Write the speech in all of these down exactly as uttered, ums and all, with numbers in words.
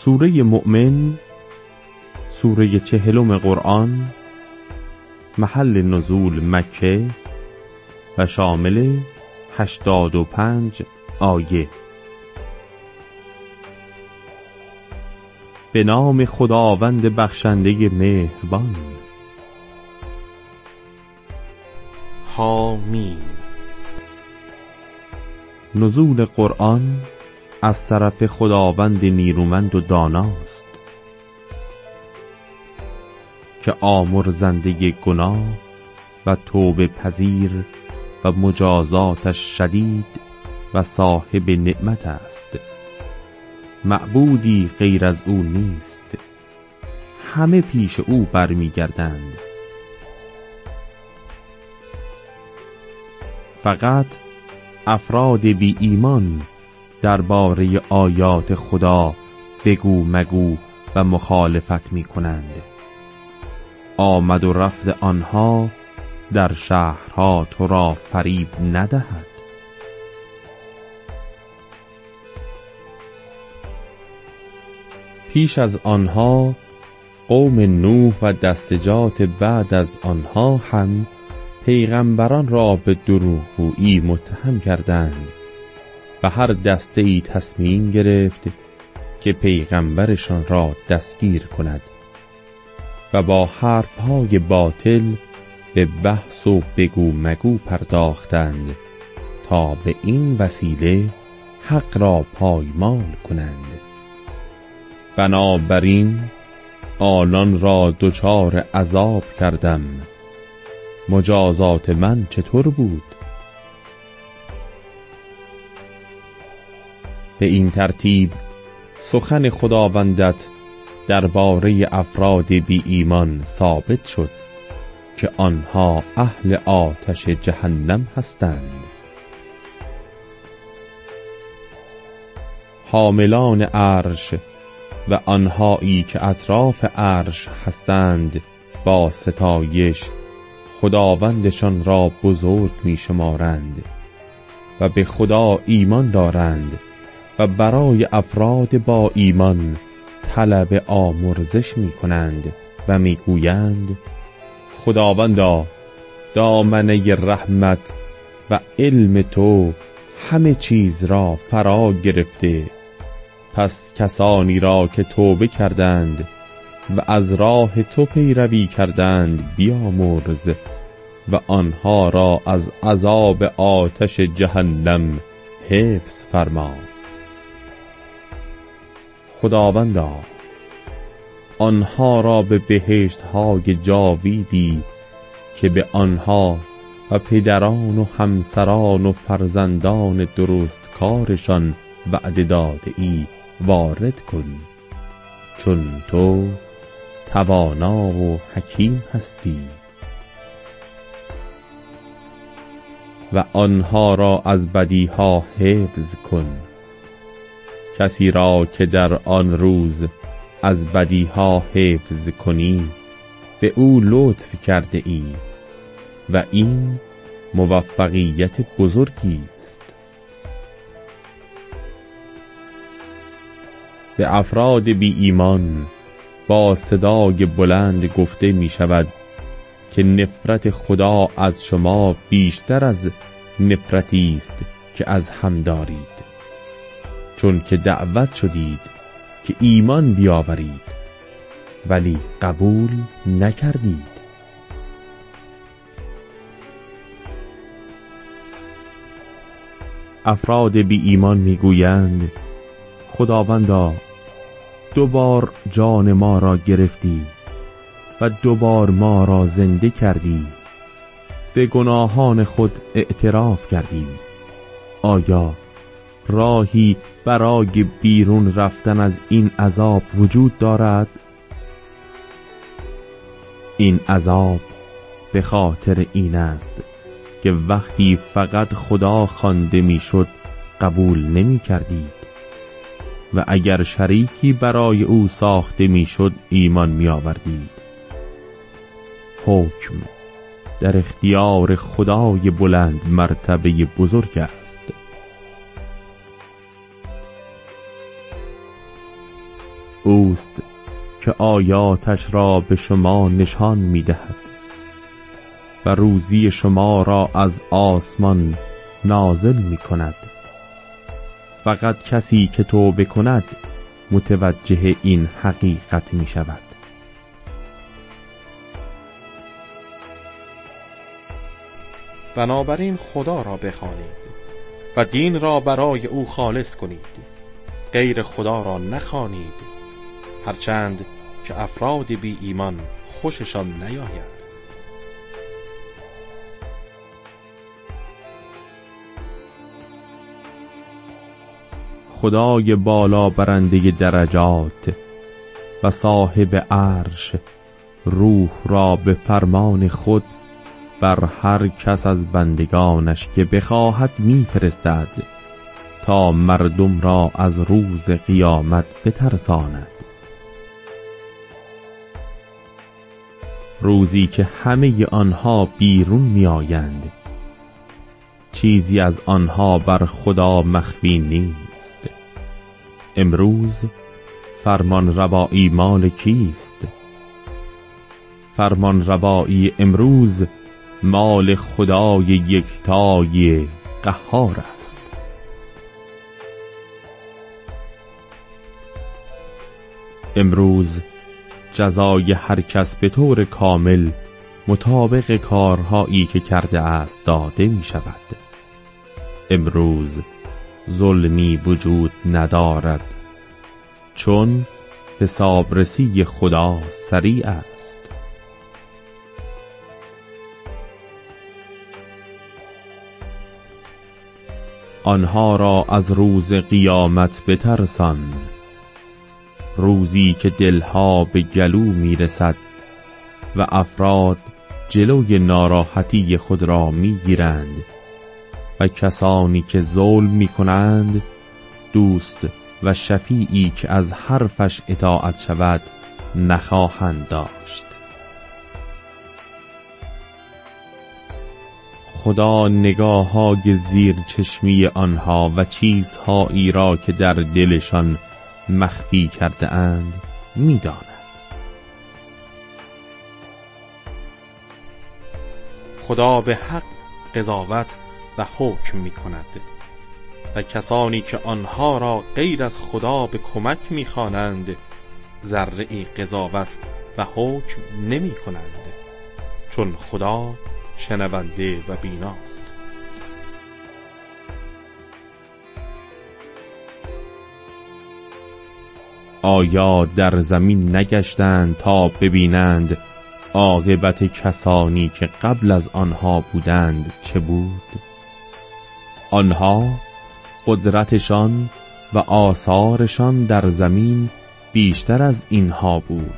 سوره مؤمن، سوره چهلم قرآن، محل نزول مکه و شامل هشتاد و پنج آیه. به نام خداوند بخشنده مهربان. حامیم. نزول قرآن از طرف خداوند نیرومند و داناست که آمرزنده گناه و توبه پذیر و مجازاتش شدید و صاحب نعمت است. معبودی غیر از او نیست، همه پیش او برمیگردند. فقط افراد بی ایمان درباره آیات خدا بگو مگو و مخالفت می کنند. آمد و رفت آنها در شهرها تو را فریب ندهد. پیش از آنها قوم نوح و دستجات بعد از آنها هم پیغمبران را به دروغگویی متهم کردند و هر دسته ای تصمیم گرفت که پیغمبرشان را دستگیر کند و با حرفهای باطل به بحث و بگو مگو پرداختند تا به این وسیله حق را پایمال کنند. بنابراین آنان را دچار عذاب کردم. مجازات من چطور بود؟ به این ترتیب سخن خداوندت درباره افراد بی ایمان ثابت شد که آنها اهل آتش جهنم هستند. حاملان عرش و آنهایی که اطراف عرش هستند با ستایش خداوندشان را بزرگ می شمارند و به خدا ایمان دارند و برای افراد با ایمان طلب آمرزش می کنند و می گویند خداوندا دامنه رحمت و علم تو همه چیز را فرا گرفته، پس کسانی را که توبه کردند و از راه تو پیروی کردند بیامرز و آنها را از عذاب آتش جهنم حفظ فرما. خداوندا آنها را به بهشت‌های جاویدی که به آنها و پدران و همسران و فرزندان درست کارشان وعده داده ای وارد کن، چون تو توانا و حکیم هستی. و آنها را از بدیها حفظ کن. کسی را که در آن روز از بدیها حفظ کنی به او لطف کرده ای و این موفقیت بزرگی است. به افراد بی ایمان با صدای بلند گفته می شود که نفرت خدا از شما بیشتر از نفرتی است که از هم دارید، چون که دعوت شدید که ایمان بیاورید ولی قبول نکردید. افراد بی ایمان میگویند خداوندا دوبار جان ما را گرفتی و دوبار ما را زنده کردی، به گناهان خود اعتراف کردیم. آیا راهی برای بیرون رفتن از این عذاب وجود دارد؟ این عذاب به خاطر این است که وقتی فقط خدا خوانده میشد قبول نمی کردید و اگر شریکی برای او ساخته میشد ایمان می آوردید. حکم در اختیار خدای بلند مرتبه بزرگ است. اوست که آیاتش را به شما نشان می دهد و روزی شما را از آسمان نازل می کند. فقط کسی که توبه کند متوجه این حقیقت می شود. بنابراین خدا را بخوانید و دین را برای او خالص کنید، غیر خدا را نخوانید، هرچند که افراد بی ایمان خوششان نیاید. خدای بالا برنده درجات و صاحب عرش روح را به فرمان خود بر هر کس از بندگانش که بخواهد میفرستد تا مردم را از روز قیامت بترساند، روزی که همه آنها بیرون میآیند، چیزی از آنها بر خدا مخفی نیست. امروز فرمان روایی مال کیست؟ فرمان روایی امروز مال خدای یکتای قهار است. امروز جزای هر کس به طور کامل مطابق کارهایی که کرده است داده می شود. امروز ظلمی وجود ندارد، چون حسابرسی خدا سریع است. آنها را از روز قیامت بترسان، روزی که دلها به گلو میرسد و افراد جلوی ناراحتی خود را میگیرند و کسانی که ظلم میکنند دوست و شفیعی که از حرفش اطاعت شود نخواهند داشت. خدا نگاه‌های زیر چشمی آنها و چیزهایی را که در دلشان مخفی کرده اند می‌داند. خدا به حق قضاوت و حکم می‌کند و کسانی که آنها را غیر از خدا به کمک می‌خوانند ذره‌ای قضاوت و حکم نمی‌کنند، چون خدا شنونده و بیناست. آیا در زمین نگشتند تا ببینند عاقبت کسانی که قبل از آنها بودند چه بود؟ آنها قدرتشان و آثارشان در زمین بیشتر از اینها بود.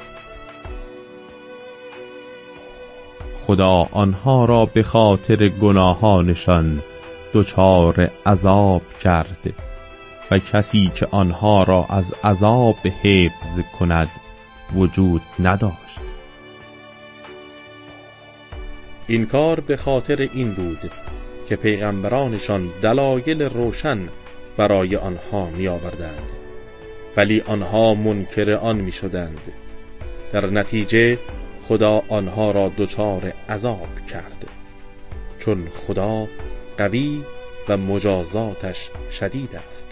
خدا آنها را به خاطر گناهانشان دچار عذاب کرد و کسی که آنها را از عذاب حفظ کند وجود نداشت. این کار به خاطر این بود که پیغمبرانشان دلایل روشن برای آنها می آوردند، ولی آنها منکر آن می شدند. در نتیجه خدا آنها را دچار عذاب کرد، چون خدا قوی و مجازاتش شدید است.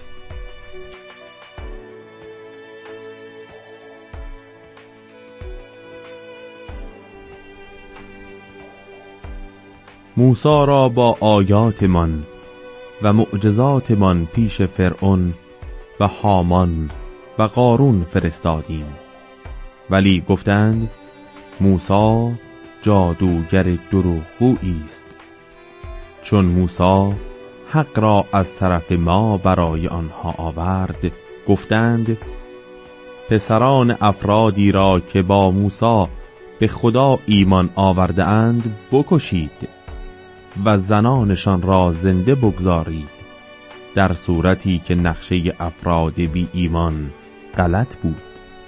موسی را با آیاتمان و معجزاتمان پیش فرعون و هامان و قارون فرستادیم، ولی گفتند موسی جادوگر دروغگویی است. چون موسی حق را از طرف ما برای آنها آورد، گفتند پسران افرادی را که با موسی به خدا ایمان آورده اند بکشید و زنانشان را زنده بگذارید، در صورتی که نقشه افراد بی ایمان غلط بود.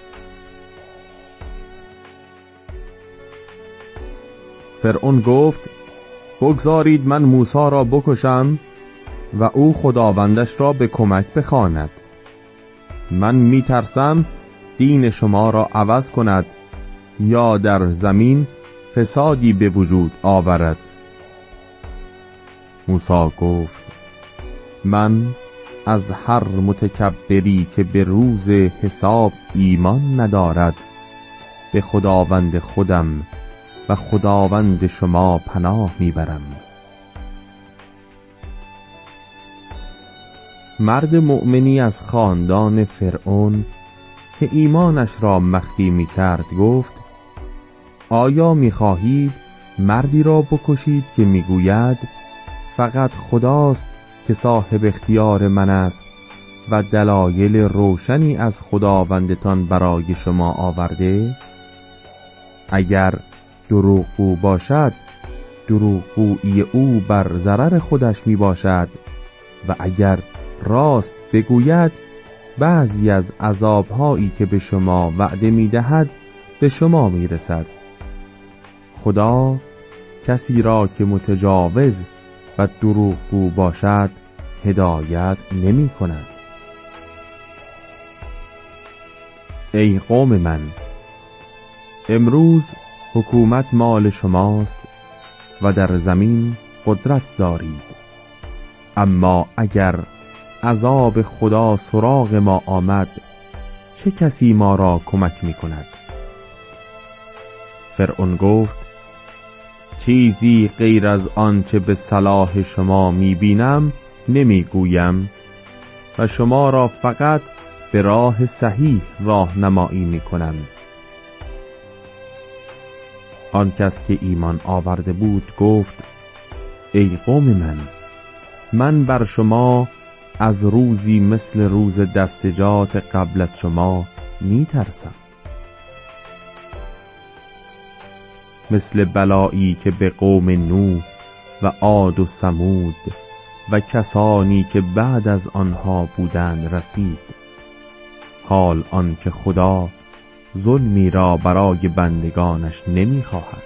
فرعون گفت بگذارید من موسی را بکشم و او خداوندش را به کمک بخواند. من می ترسم دین شما را عوض کند یا در زمین فسادی به وجود آورد. موسی گفت من از هر متکبری که به روز حساب ایمان ندارد به خداوند خودم و خداوند شما پناه میبرم. مرد مؤمنی از خاندان فرعون که ایمانش را مخفی میکرد گفت آیا میخواهید مردی را بکشید که میگوید فقط خداست که صاحب اختیار من است و دلایل روشنی از خداوندتان برای شما آورده؟ اگر دروغگو باشد دروغگویی او بر ضرر خودش می باشد و اگر راست بگوید بعضی از عذابهایی که به شما وعده می دهد به شما می رسد. خدا کسی را که متجاوز و دروغگو باشد هدایت نمی کند. ای قوم من، امروز حکومت مال شماست و در زمین قدرت دارید، اما اگر عذاب خدا سراغ ما آمد چه کسی ما را کمک می کند؟ فرعون گفت چیزی غیر از آنچه به صلاح شما می بینم نمی گویم و شما را فقط به راه صحیح راهنمایی می کنم. آن کس که ایمان آورده بود گفت ای قوم من، من بر شما از روزی مثل روز دستجات قبل از شما می ترسم، مثل بلایی که به قوم نوح و عاد و ثمود و کسانی که بعد از آنها بودند رسید. حال آن که خدا ظلمی را برای بندگانش نمی خواهد.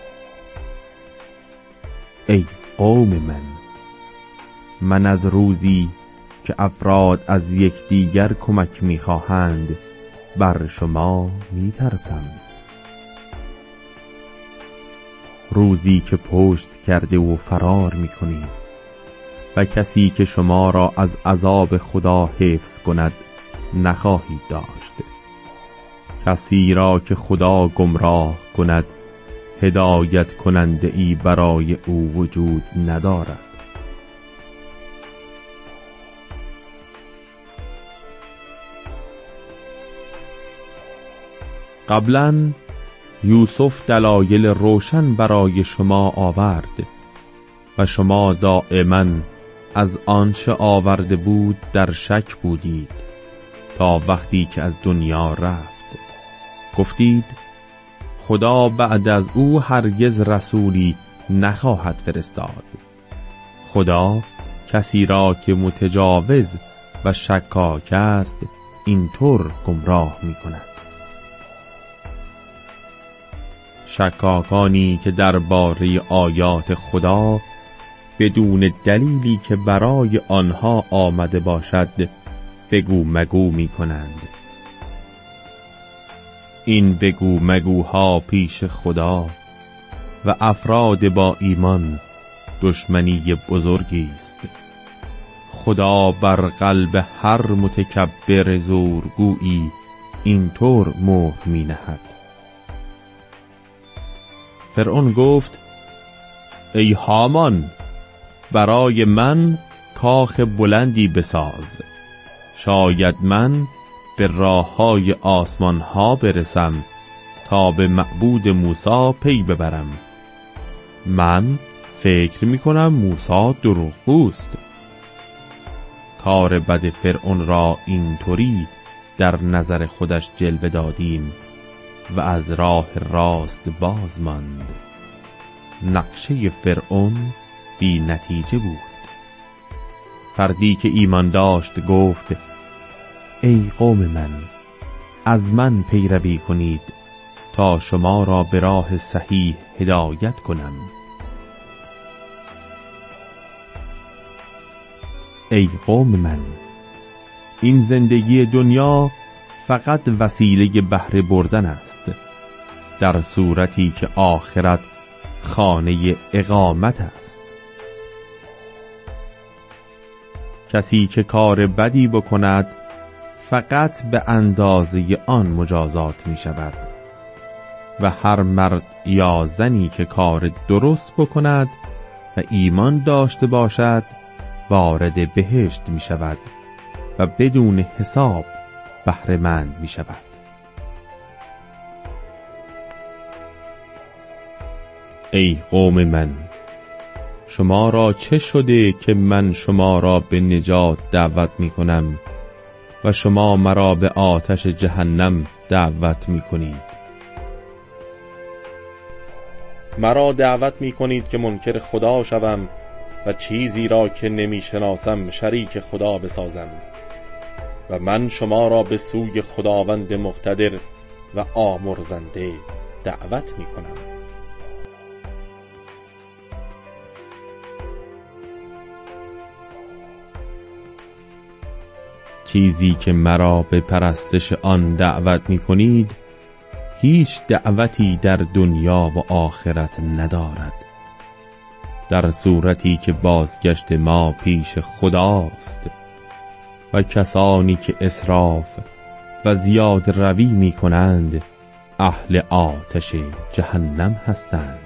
ای قوم من، من از روزی که افراد از یکدیگر کمک می خواهند بر شما می ترسم، روزی که پشت کرده و فرار می کنید و کسی که شما را از عذاب خدا حفظ کند نخواهید داشت. کسی را که خدا گمراه کند هدایت کننده ای برای او وجود ندارد. قبلا یوسف دلایل روشن برای شما آورد و شما دائما از آنچه آورده بود در شک بودید تا وقتی که از دنیا رفت گفتید خدا بعد از او هرگز رسولی نخواهد فرستاد. خدا کسی را که متجاوز و شکاک است اینطور گمراه می کند. شکاکانی که درباره آیات خدا بدون دلیلی که برای آنها آمده باشد بگو مگو می کنند. این بگو مگوها پیش خدا و افراد با ایمان دشمنی بزرگی است. خدا بر قلب هر متکبر زورگویی اینطور مهر می نهد. فرعون گفت ای هامان، برای من کاخ بلندی بساز، شاید من به راههای آسمان ها برسم تا به معبود موسی پی ببرم. من فکر می کنم موسی دروغگوست. کار بد فرعون را اینطوری در نظر خودش جلوه دادیم و از راه راست باز ماند. نقشه فرعون بی نتیجه بود. فردی که ایمان داشت گفت ای قوم من، از من پیروی کنید تا شما را به راه صحیح هدایت کنم. ای قوم من، این زندگی دنیا فقط وسیله بهره بردن است، در صورتی که آخرت خانه اقامت است. کسی که کار بدی بکند فقط به اندازه آن مجازات می شود و هر مرد یا زنی که کار درست بکند و ایمان داشته باشد وارد بهشت می شود و بدون حساب بهره مند می شود. ای قوم من، شما را چه شده که من شما را به نجات دعوت می کنم و شما مرا به آتش جهنم دعوت می کنید؟ مرا دعوت می کنید که منکر خدا شوم و چیزی را که نمی شناسم شریک خدا بسازم و من شما را به سوی خداوند مقتدر و آمرزنده دعوت می کنم. چیزی که مرا به پرستش آن دعوت می کنید هیچ دعوتی در دنیا و آخرت ندارد، در صورتی که بازگشت ما پیش خداست و کسانی که اسراف و زیاد روی می کنند اهل آتش جهنم هستند.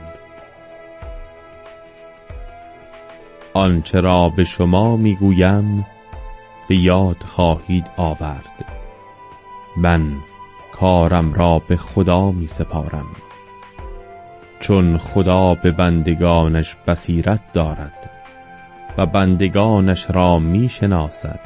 آنچه را به شما می گویم به یاد خواهید آورد. من کارم را به خدا می سپارم، چون خدا به بندگانش بصیرت دارد و بندگانش را می شناسد.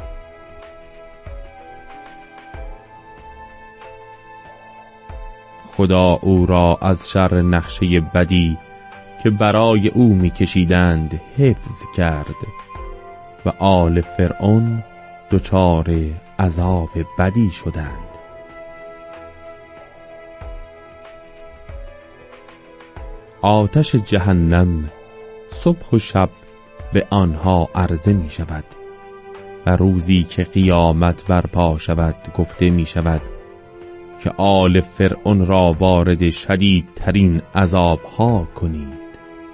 خدا او را از شر نقشه بدی که برای او می کشیدند حفظ کرد و آل فرعون دچار عذاب بدی شدند. آتش جهنم صبح و شب به آنها عرضه می شود و روزی که قیامت برپا شود گفته می شود که آل فرعون را وارد شدیدترین عذابها کنید.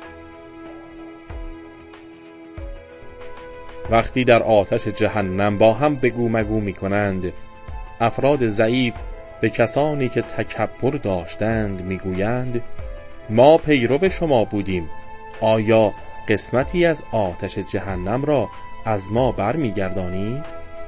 وقتی در آتش جهنم با هم بگو مگو می کنند، افراد ضعیف به کسانی که تکبر داشتند می گویند ما پیرو شما بودیم، آیا قسمتی از آتش جهنم را از ما بر می گردانید؟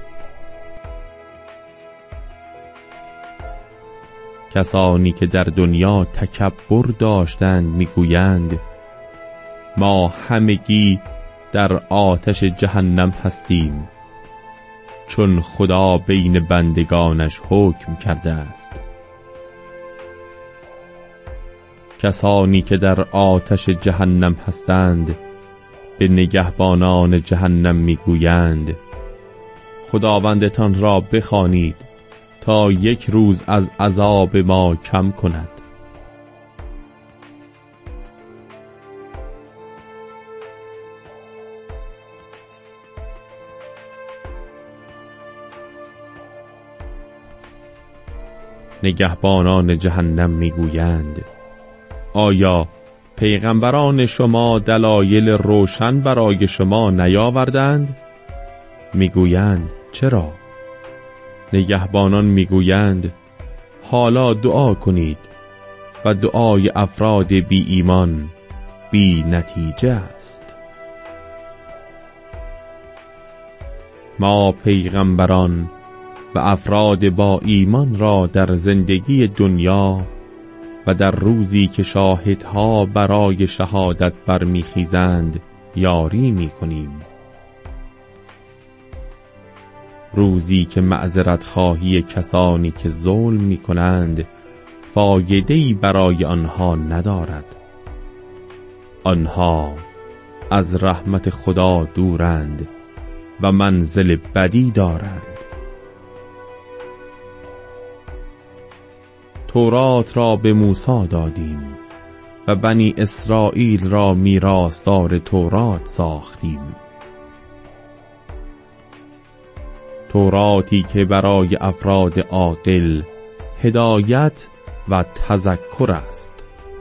کسانی که در دنیا تکبر داشتند می گویند ما همگی در آتش جهنم هستیم، چون خدا بین بندگانش حکم کرده است. کسانی که در آتش جهنم هستند به نگهبانان جهنم میگویند خداوندتان را بخوانید تا یک روز از عذاب ما کم کند. نگهبانان جهنم میگویند آیا پیغمبران شما دلایل روشن برای شما نیاوردند؟ میگویند چرا؟ نگهبانان میگویند حالا دعا کنید و دعای افراد بی ایمان بی نتیجه است. ما پیغمبران و افراد با ایمان را در زندگی دنیا و در روزی که شاهدها برای شهادت برمیخیزند یاری میکنیم، روزی که معذرت خواهی کسانی که ظلم میکنند فایده‌ای برای آنها ندارد. آنها از رحمت خدا دورند و منزل بدی دارند. تورات را به موسی دادیم و بنی اسرائیل را میراثدار تورات ساختیم. توراتی که برای افراد عاقل هدایت و تذکر است.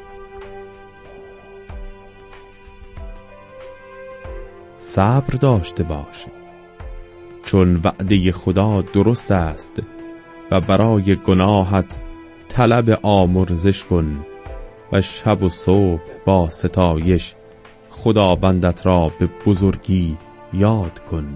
صبر داشته باش، چون وعده خدا درست است و برای گناهت طلب آمرزش کن و شب و صبح با ستایش خداوندت را به بزرگی یاد کن.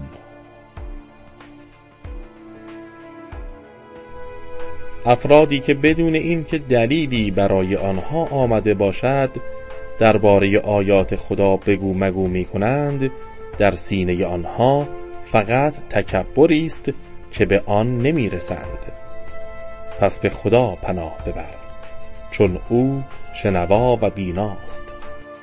افرادی که بدون اینکه دلیلی برای آنها آمده باشد درباره آیات خدا بگو مگو می کنند، در سینه آنها فقط تکبری است که به آن نمی رسند. پس به خدا پناه ببر، چون او شنوا و بیناست.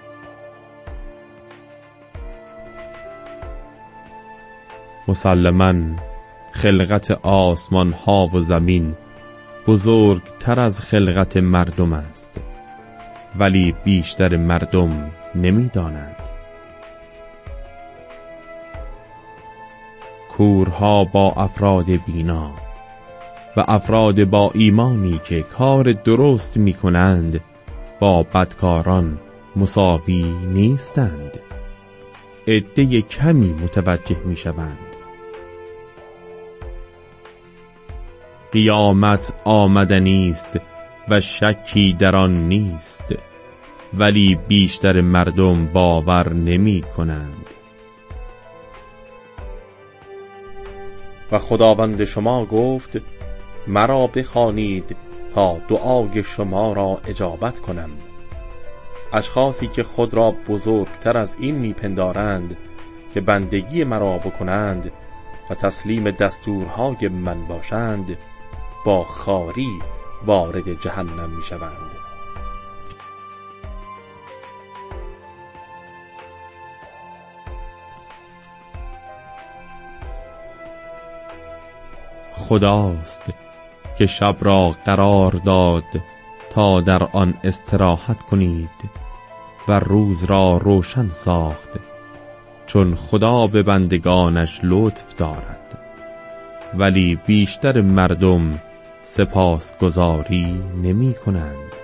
مسلماً خلقت آسمان ها و زمین بزرگتر از خلقت مردم است، ولی بیشتر مردم نمی دانند. کورها با افراد بینا و افراد با ایمانی که کار درست می کنند با بدکاران مساوی نیستند. عده کمی متوجه می شوند. قیامت آمدنی است و شکی در آن نیست، ولی بیشتر مردم باور نمی کنند. و خداوند شما گفت مرا بخوانید تا دعای شما را اجابت کنم. اشخاصی که خود را بزرگتر از این میپندارند که بندگی مرا بکنند و تسلیم دستورهای من باشند، با خواری وارد جهنم میشوند. خداست که شب را قرار داد تا در آن استراحت کنید و روز را روشن ساخت، چون خدا به بندگانش لطف دارد، ولی بیشتر مردم سپاسگزاری نمی کنند.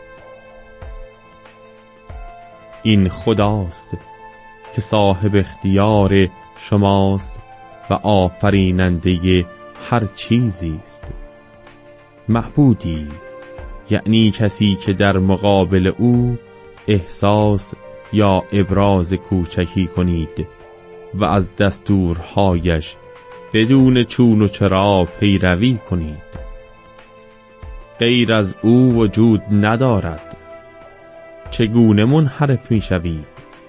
این خداست که صاحب اختیار شماست و آفریننده هر چیزی است. معبودی یعنی کسی که در مقابل او احساس یا ابراز کوچکی کنید و از دستورهایش بدون چون و چرا پیروی کنید. غیر از او وجود ندارد. چگونه منحرف می شوید؟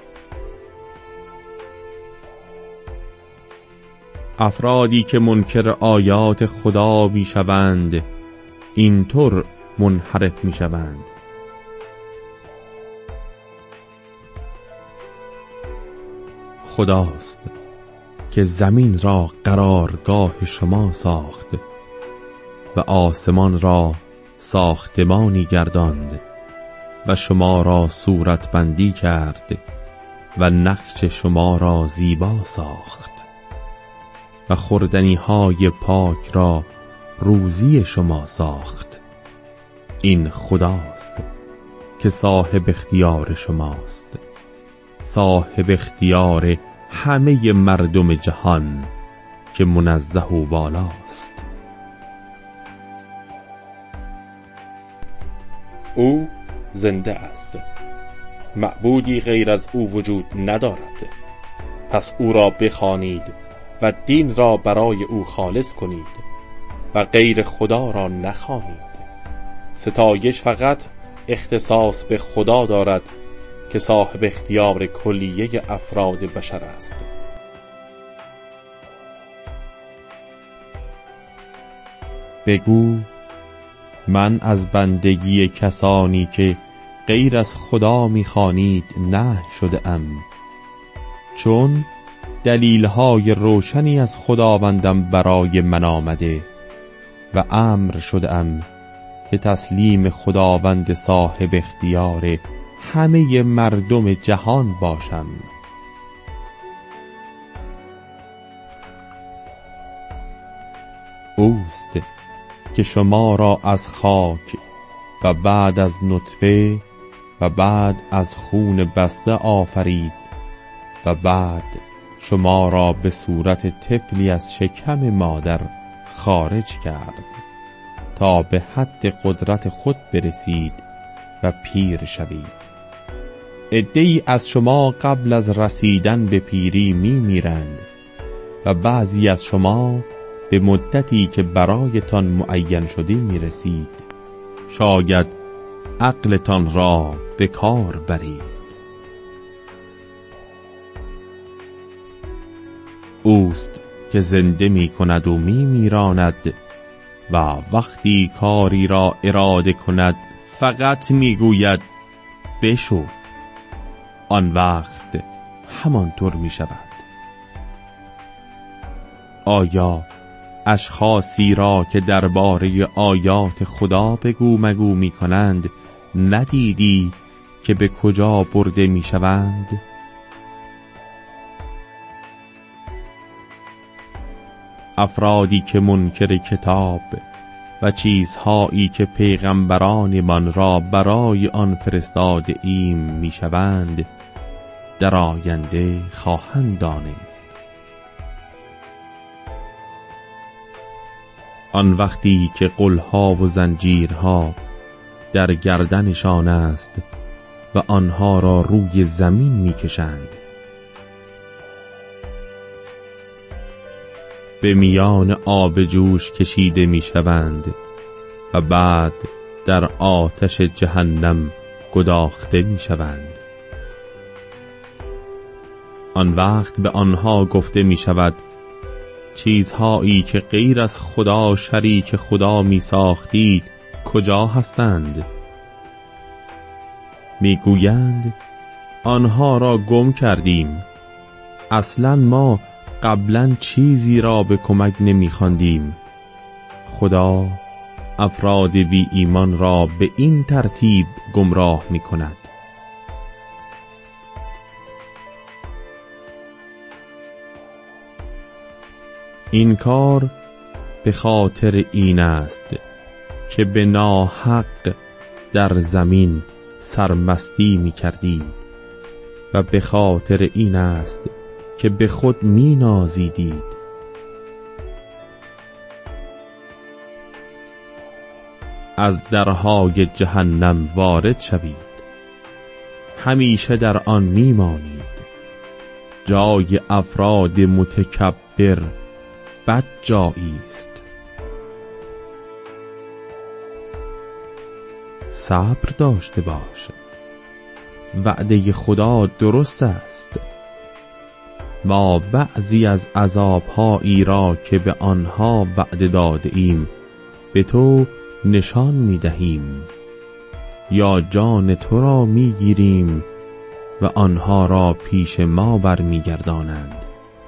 افرادی که منکر آیات خدا می شوند اینطور منحرف می شوند. خداست که زمین را قرارگاه شما ساخت و آسمان را ساختمانی گرداند و شما را صورتبندی کرد و نقش شما را زیبا ساخت و خوردنی های پاک را روزی شما ساخت. این خداست که صاحب اختیار شماست، صاحب اختیار همه مردم جهان که منزه و والاست. او زنده است، معبودی غیر از او وجود ندارد. پس او را بخوانید و دین را برای او خالص کنید و غیر خدا را نخوانید. ستایش فقط اختصاص به خدا دارد که صاحب اختیار کلیه افراد بشر است. بگو من از بندگی کسانی که غیر از خدا می‌خوانید نهی شده ام، چون دلیل‌های روشنی از خداوندم برای من آمده و امر شده ام که تسلیم خداوند صاحب اختیار همه مردم جهان باشم. اوست که شما را از خاک و بعد از نطفه و بعد از خون بسته آفرید و بعد شما را به صورت طفلی از شکم مادر خارج کرد تا به حد قدرت خود برسید و پیر شوید. عده‌ای از شما قبل از رسیدن به پیری می میرند و بعضی از شما به مدتی که برایتان معین شده می رسید. شاید عقلتان را به کار برید. اوست که زنده می کند و می میراند و وقتی کاری را اراده کند فقط می گوید بشو، آن وقت همانطور می شود. آیا اشخاصی را که درباره آیات خدا بگو مگو می کنند ندیدی که به کجا برده می شوند؟ افرادی که منکر کتاب و چیزهایی که پیغمبرانمان را برای آن فرستاده ایم می شوند در آینده خواهند دانست. آن وقتی که قلها و زنجیرها در گردنشان است و آنها را روی زمین می کشند، به میان آب جوش کشیده می شوند و بعد در آتش جهنم گداخته می شوند. آن وقت به آنها گفته می شود چیزهایی که غیر از خدا شریک خدا می ساختید کجا هستند؟ می گویند آنها را گم کردیم، اصلا ما قبلا چیزی را به کمک نمی خواندیم. خدا افراد بی ایمان را به این ترتیب گمراه می کند. این کار به خاطر این است که به ناحق در زمین سرمستی می کردید و به خاطر این است که به خود می نازیدید. از درهای جهنم وارد شوید، همیشه در آن می مانید. جای افراد متکبر بد جایی است. صبر داشته باش، وعده خدا درست است. ما بعضی از عذابهایی را که به آنها وعده داده ایم به تو نشان می دهیم، یا جان تو را می گیریم و آنها را پیش ما برمی گردانند.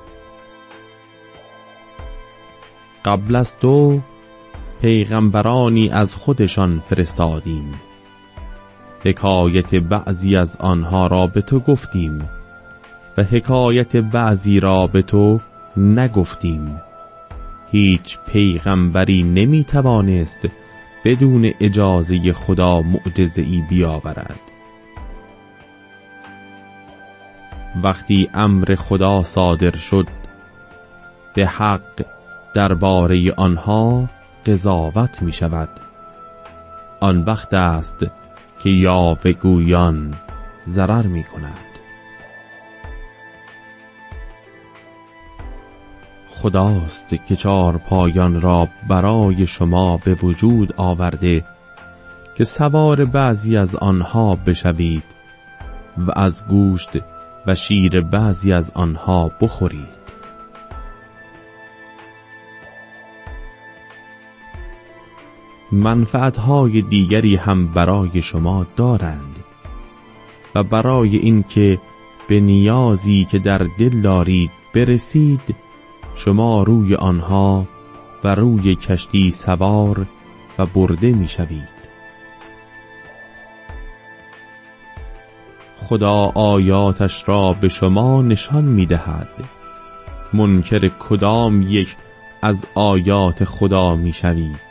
قبل از تو پیغمبرانی از خودشان فرستادیم، حکایت بعضی از آنها را به تو گفتیم و حکایت بعضی را به تو نگفتیم. هیچ پیغمبری نمی توانست بدون اجازه خدا معجزه‌ای بیاورد. وقتی امر خدا صادر شد به حق درباره آنها قضاوت می شود. آن وقت است که یاوه گویان ضرر می کند. خداست که چار پایان را برای شما به وجود آورده که سوار بعضی از آنها بشوید و از گوشت و شیر بعضی از آنها بخورید. منفعتهای دیگری هم برای شما دارند و برای اینکه به نیازی که در دل دارید برسید شما روی آنها و روی کشتی سوار و برده می شوید. خدا آیاتش را به شما نشان می دهد. منکر کدام یک از آیات خدا میشوید.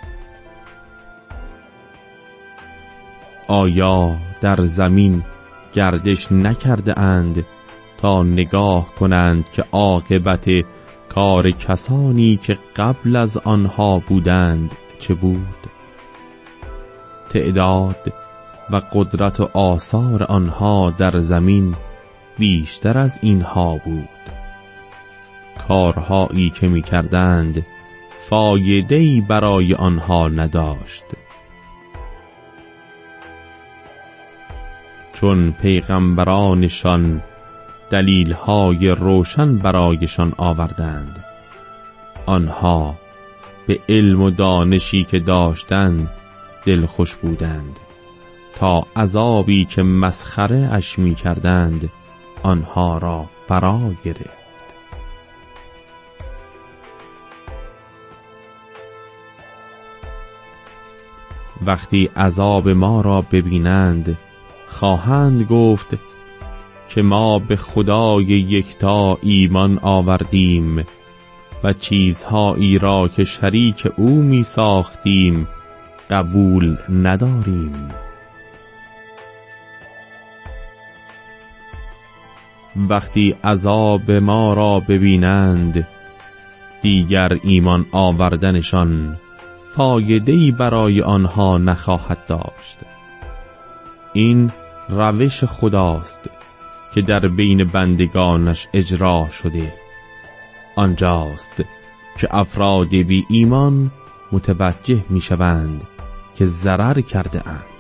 آیا در زمین گردش نکرده اند تا نگاه کنند که عاقبت کار کسانی که قبل از آنها بودند چه بود؟ تعداد و قدرت و آثار آنها در زمین بیشتر از اینها بود. کارهایی که می کردند فایده‌ای برای آنها نداشت. چون پیغمبرانشان دلیل‌های روشن برایشان آوردند، آنها به علم و دانشی که داشتند دلخوش بودند تا عذابی که مسخره اش می کردند آنها را فرا گرفت. وقتی عذاب ما را ببینند خواهند گفت که ما به خدای یکتا ایمان آوردیم و چیزهایی را که شریک او می ساختیم قبول نداریم. وقتی عذاب ما را ببینند دیگر ایمان آوردنشان فایده‌ای برای آنها نخواهد داشت. این روش خداست که در بین بندگانش اجرا شده. آنجاست که افراد بی ایمان متوجه می شوند که ضرر کرده اند.